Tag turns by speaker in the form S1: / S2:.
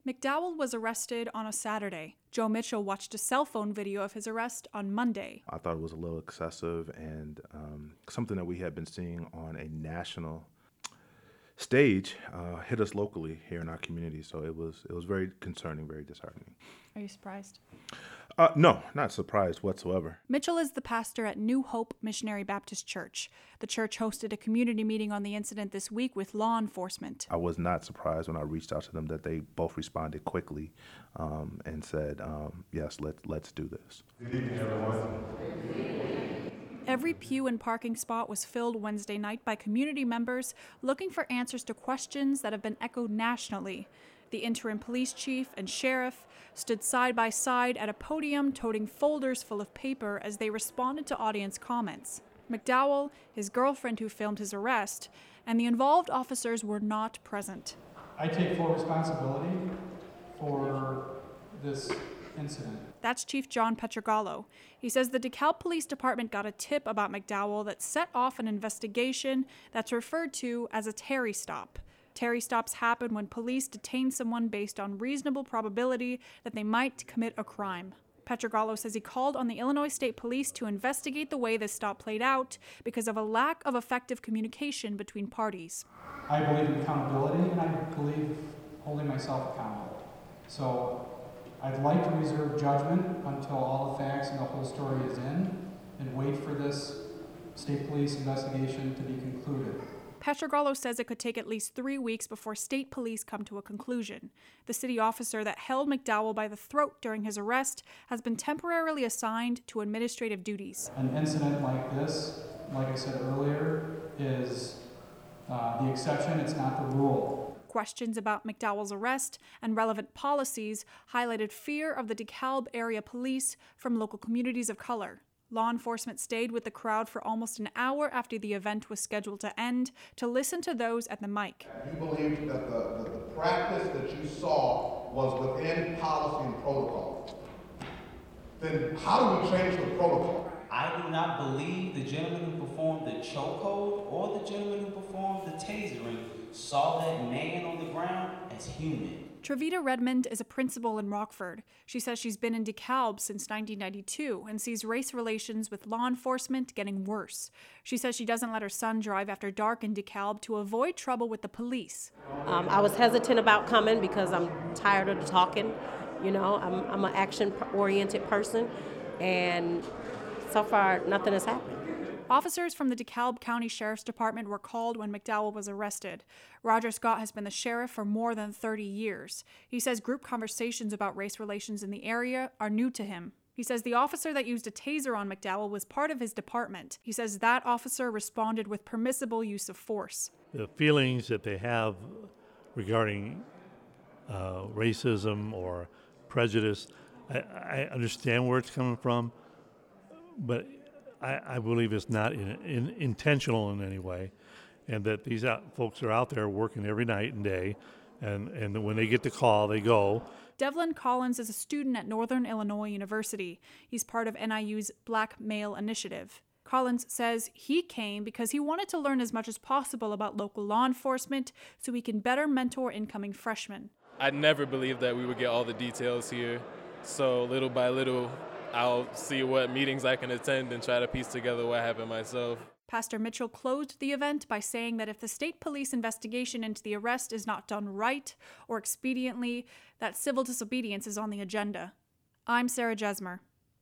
S1: McDowell was arrested on a Saturday. Joe Mitchell watched a cell phone video of his arrest on Monday.
S2: I thought it was a little excessive and something that we had been seeing on a national stage hit us locally here in our community. So it was very concerning, very disheartening.
S1: Are you surprised?
S2: No, not surprised whatsoever.
S1: Mitchell is the pastor at New Hope Missionary Baptist Church. The church hosted a community meeting on the incident this week with law enforcement.
S2: I was not surprised when I reached out to them that they both responded quickly and said, yes, let's do this.
S3: Good evening, everyone.
S1: Every pew and parking spot was filled Wednesday night by community members looking for answers to questions that have been echoed nationally. The interim police chief and sheriff stood side by side at a podium toting folders full of paper as they responded to audience comments. McDowell, his girlfriend who filmed his arrest, and the involved officers were not present.
S4: I take full responsibility for this incident.
S1: That's Chief John Pietrogallo. He says the DeKalb Police Department got a tip about McDowell that set off an investigation that's referred to as a Terry stop. Terry stops happen when police detain someone based on reasonable probability that they might commit a crime. Pietrogallo says he called on the Illinois State Police to investigate the way this stop played out because of a lack of effective communication between parties.
S4: I believe in accountability, and I believe holding myself accountable. So I'd like to reserve judgment until all the facts and the whole story is in and wait for this state police investigation to be concluded.
S1: Pietrogallo says it could take at least 3 weeks before state police come to a conclusion. The city officer that held McDowell by the throat during his arrest has been temporarily assigned to administrative duties.
S4: An incident like this, like I said earlier, is the exception, it's not the rule.
S1: Questions about McDowell's arrest and relevant policies highlighted fear of the DeKalb area police from local communities of color. Law enforcement stayed with the crowd for almost an hour after the event was scheduled to end to listen to those at the mic.
S3: You believe that the practice that you saw was within policy and protocol. Then how do we change the protocol?
S5: I do not believe the gentleman who performed the chokehold or the gentleman who performed the tasering saw that man on the ground as human.
S1: Trevita Redmond is a principal in Rockford. She says she's been in DeKalb since 1992 and sees race relations with law enforcement getting worse. She says she doesn't let her son drive after dark in DeKalb to avoid trouble with the police.
S6: I was hesitant about coming because I'm tired of the talking. You know, I'm an action-oriented person, and so far nothing has happened.
S1: Officers from the DeKalb County Sheriff's Department were called when McDowell was arrested. Roger Scott has been the sheriff for more than 30 years. He says group conversations about race relations in the area are new to him. He says the officer that used a taser on McDowell was part of his department. He says that officer responded with permissible use of force.
S7: The feelings that they have regarding racism or prejudice, I understand where it's coming from, but I believe it's not intentional in any way, and that these folks are out there working every night and day, and when they get the call, they go.
S1: Devlin Collins is a student at Northern Illinois University. He's part of NIU's Black Male Initiative. Collins says he came because he wanted to learn as much as possible about local law enforcement so he can better mentor incoming freshmen.
S8: I never believed that we would get all the details here, so little by little, I'll see what meetings I can attend and try to piece together what happened myself.
S1: Pastor Mitchell closed the event by saying that if the state police investigation into the arrest is not done right or expediently, that civil disobedience is on the agenda. I'm Sarah Jesmer.